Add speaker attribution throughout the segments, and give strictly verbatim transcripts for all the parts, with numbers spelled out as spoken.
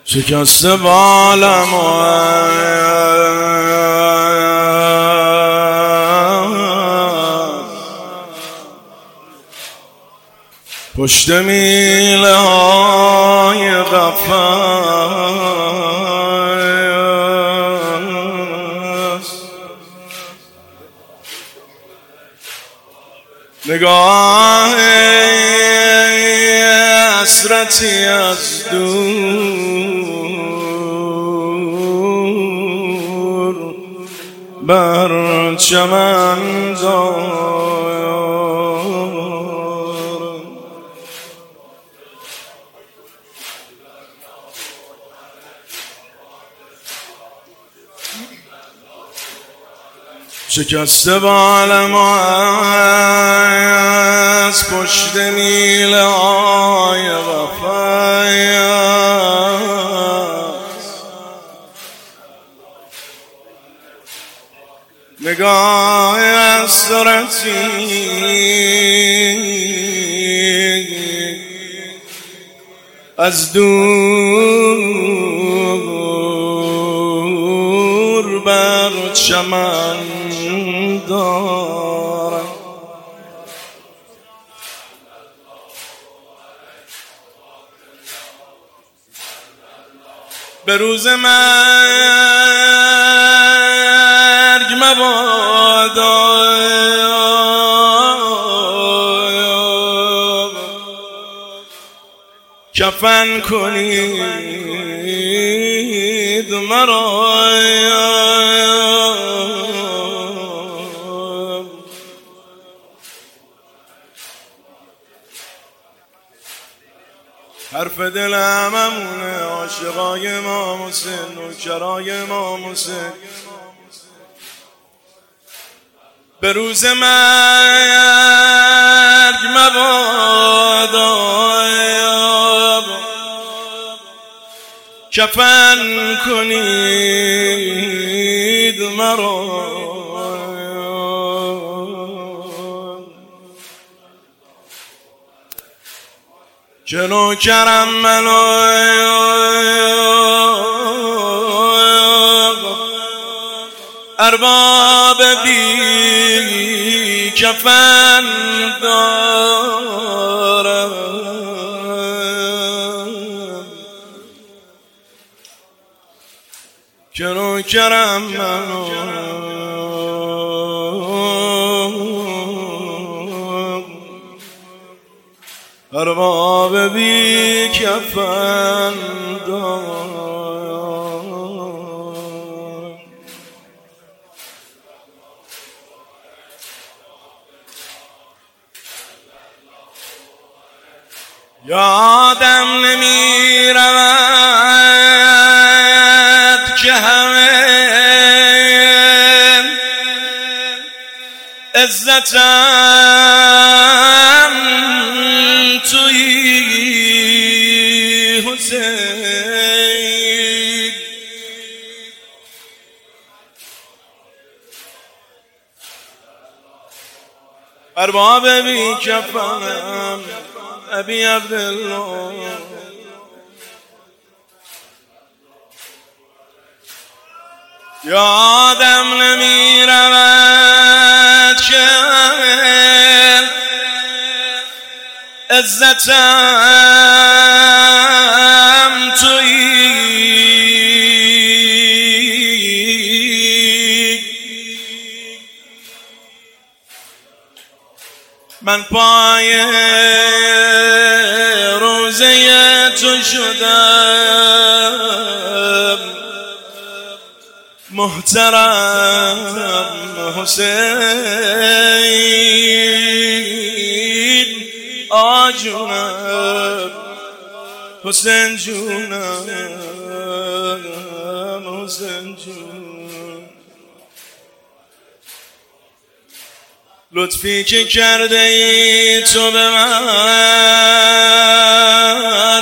Speaker 1: شکسته بالم و پشت میله های قفس نگاه حسرتی از دور بر چمن دارم. شکسته بالم از پشت میله های قفس نگاه حسرتی از دور بر چمن دارم. به روز مرگ مبادا کفن کنید مرا، حرف دلم همونه عاشقای امام حسین نوکرای امام حسین. به روز مرگ مبادا کفن کنید مرا، که نوکرم منو ارباب بی کفن دارم، که نوکرم منو ارباب بی کفن دارم. یادم نمیرود که همه عزتم توی حسین، ارباب بی کفنم ابی عبدالله. یادم نمیرود که عزتم توی من پای روزه تو شدم محترم حسین. آجونم حسین جونم حسین جون، لطفی که کرده ای تو به من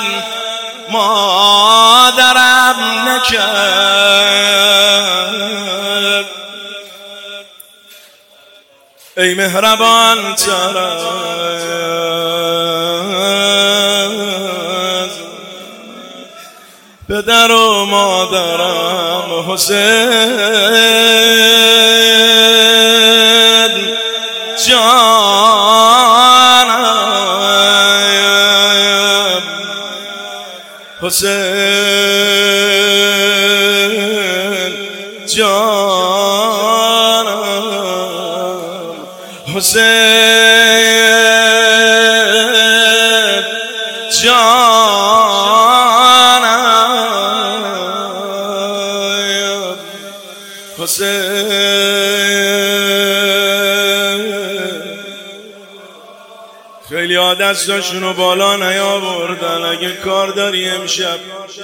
Speaker 1: مادرم نکرد، ای مهربان تر از پدر و مادرم حسین جانم، حسین جانم، حسین جانم، حسین. خیلی ها دستاشونو بالا نیاوردن. اگه کار داری امشب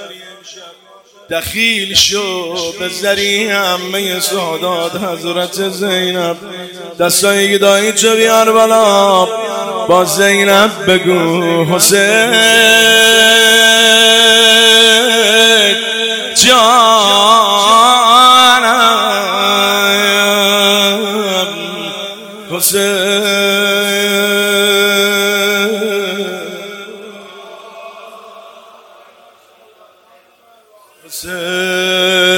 Speaker 1: دخیل شو به ذری همه سادات حضرت زینب. دستایی دایی چو بیار بالا با زینب بگو حسین جانم، حسین. حسین